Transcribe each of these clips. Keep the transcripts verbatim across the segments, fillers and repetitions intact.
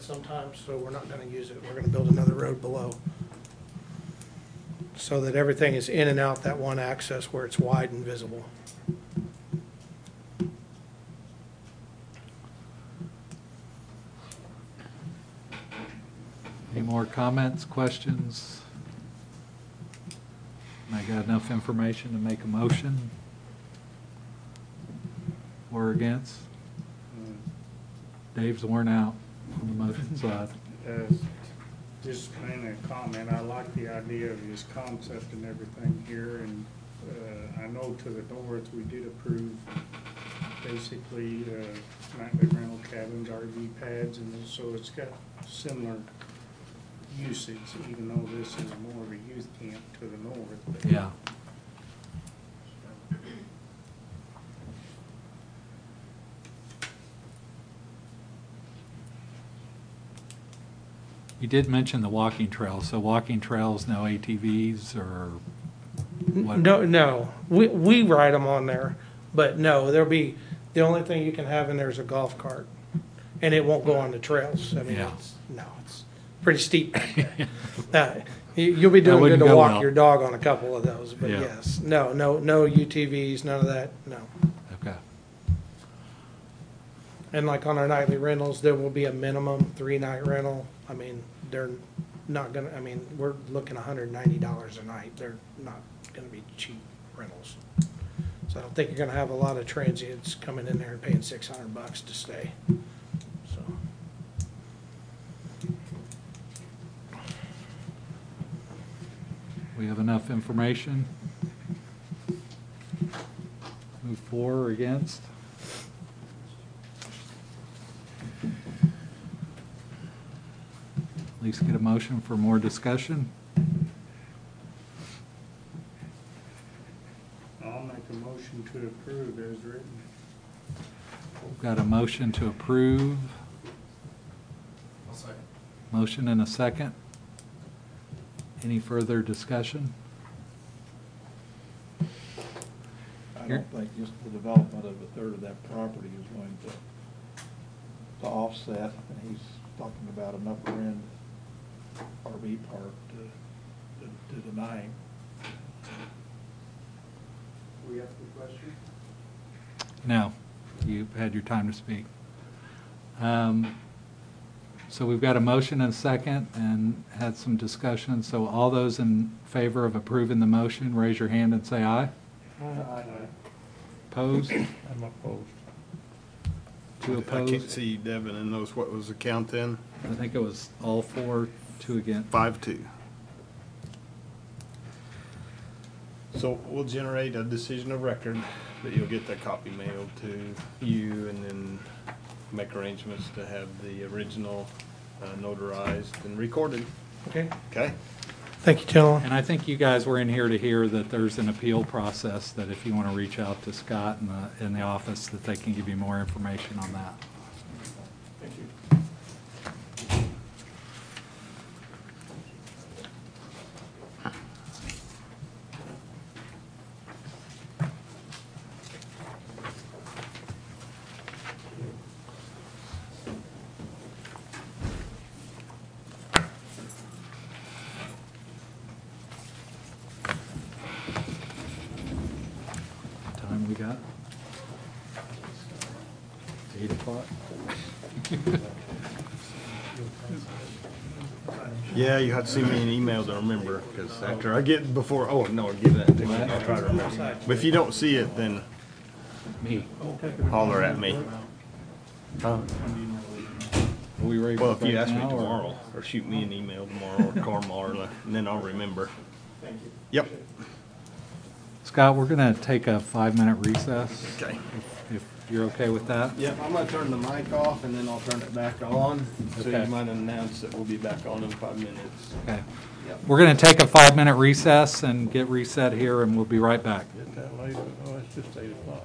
sometimes, so we're not gonna use it. We're gonna build another road below. So that everything is in and out that one access where it's wide and visible. Any more comments, questions? I got enough information to make a motion? Or against? Dave's worn out on the motion side. Uh, Just mainly a comment, I like the idea of his concept and everything here, and uh, I know to the north, we did approve basically uh, nightly rental cabins, R V pads, and so it's got similar usage, even though this is more of a youth camp to the north. But Yeah. You did mention the walking trails, so walking trails, no A T Vs or what? No, no, we, we ride them on there, but no, there'll be, the only thing you can have in there is a golf cart. And it won't go on the trails. I mean, Yeah. it's, no, it's pretty steep back there. Uh, you- You'll be doing good wouldn't to go walk well. your dog on a couple of those, but Yeah. yes, no, no, no U T Vs, none of that, no. Okay. And like on our nightly rentals, there will be a minimum three-night rental. I mean, they're not gonna, I mean, we're looking hundred and ninety dollars a night. They're not gonna be cheap rentals. So I don't think you're gonna have a lot of transients coming in there and paying six hundred bucks to stay, so. We have enough information? Move for or against? At least get a motion for more discussion? I'll make a motion to approve as written. We've got a motion to approve. I'll second. Motion and a second. Any further discussion? I Here. don't think just the development of a third of that property is going to, to offset, and he's talking about an upper end R V park to, to, to deny him. We ask the question? No, you've had your time to speak. Um, So we've got a motion and a second and had some discussion. So all those in favor of approving the motion, raise your hand and say aye. Aye. Opposed? I'm opposed. Two I can't opposed? see Devin and knows what was the count then. I think it was all four, two against. Five, two. So we'll generate a decision of record that you'll get that copy mailed to you, and then make arrangements to have the original uh, notarized and recorded. Okay, Okay? thank you, gentlemen. And I think you guys were in here to hear that there's an appeal process, that if you want to reach out to Scott in the, in the office, that they can give you more information on that. Thank you. What time we got? Eight o'clock? Yeah, you have to send me an email to remember, because after I get before, oh, no, give that to me, I'll try to remember. But if you don't see it, then Me. holler at me. Huh? Are we ready for Well, if you break ask me now, or- tomorrow, or shoot me an email tomorrow, or call Marla, and then I'll remember. Yep. Scott, we're gonna take a five-minute recess. Okay. If you're okay with that? Yep, I'm gonna turn the mic off and then I'll turn it back on. So Okay. you might announce that we'll be back on in five minutes. Okay. Yep. We're gonna take a five-minute recess and get reset here, and we'll be right back. Is that late? Oh, it's just eight o'clock.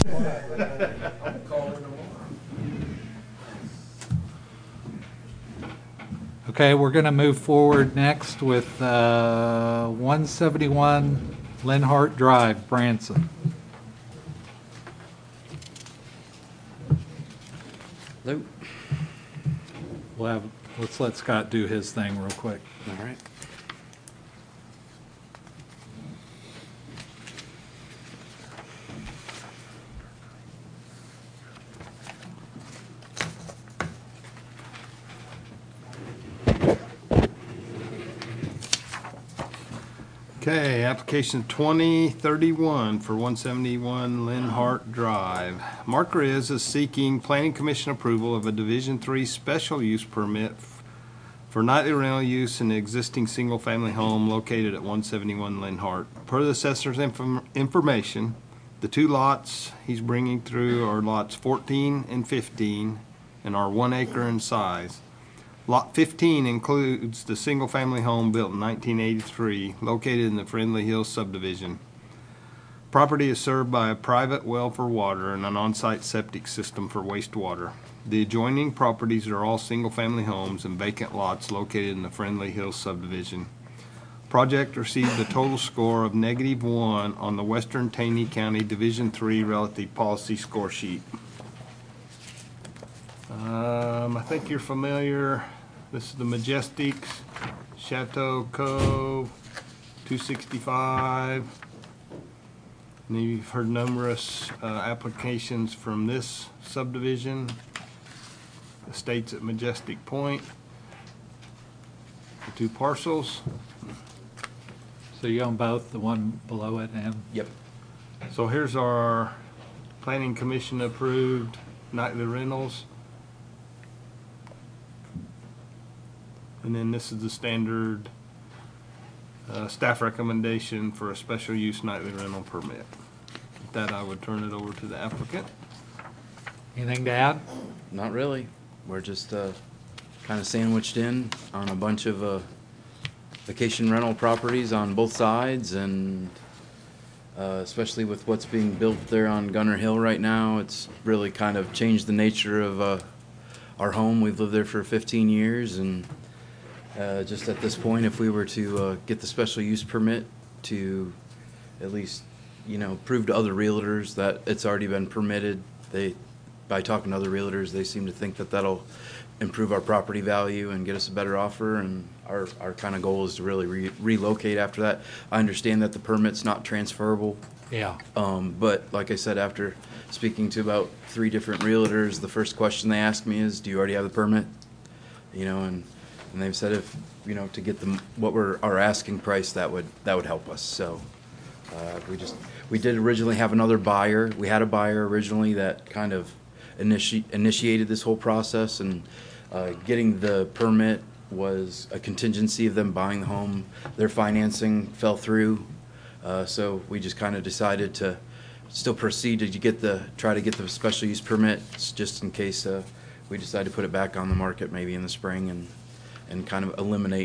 I'll call her tomorrow. Okay, we're going to move forward next with uh, one seventy-one Linhart Drive, Branson. Hello. We'll have, let's let Scott do his thing real quick. All right. Okay, application twenty thirty-one for one seventy-one Linhart Drive. Mark Riz is seeking planning commission approval of a Division Three special use permit f- for nightly rental use in the existing single-family home located at one seventy-one Linhart. Per the assessor's inform- information, the two lots he's bringing through are lots fourteen and fifteen and are one acre in size. Lot fifteen includes the single-family home built in nineteen eighty-three, located in the Friendly Hills subdivision. Property is served by a private well for water and an on-site septic system for wastewater. The adjoining properties are all single-family homes and vacant lots located in the Friendly Hills subdivision. Project received a total score of negative one on the Western Taney County Division Three Relative Policy Score Sheet. Um, I think you're familiar. This is the Majestics, Chateau Cove, two sixty-five. And you've heard numerous uh, applications from this subdivision. Estates at Majestic Point. The two parcels. So you own both, the one below it and? Yep. So here's our planning commission approved nightly rentals. And then this is the standard uh, staff recommendation for a special use nightly rental permit. With that, I would turn it over to the applicant. Anything to add? Not really. We're just uh, kind of sandwiched in on a bunch of uh, vacation rental properties on both sides, and uh, especially with what's being built there on Gunner Hill right now, it's really kind of changed the nature of uh, our home. We've lived there for fifteen years, and uh, just at this point, if we were to uh, get the special use permit to at least, you know, prove to other realtors that it's already been permitted, they, by talking to other realtors, they seem to think that that'll improve our property value and get us a better offer, and our, our kind of goal is to really re- relocate after that. I understand that the permit's not transferable, Yeah. um, but like I said, after speaking to about three different realtors, the first question they asked me is, do you already have the permit? You know, and, and they've said if, you know, to get them, what we're, our asking price, that would, that would help us, so. Uh, we just, we did originally have another buyer. We had a buyer originally that kind of initi- initiated this whole process, and uh, getting the permit was a contingency of them buying the home. Their financing fell through, uh, so we just kind of decided to still proceed to get the, try to get the special use permit, just in case uh, we decide to put it back on the market maybe in the spring, and, and kind of eliminate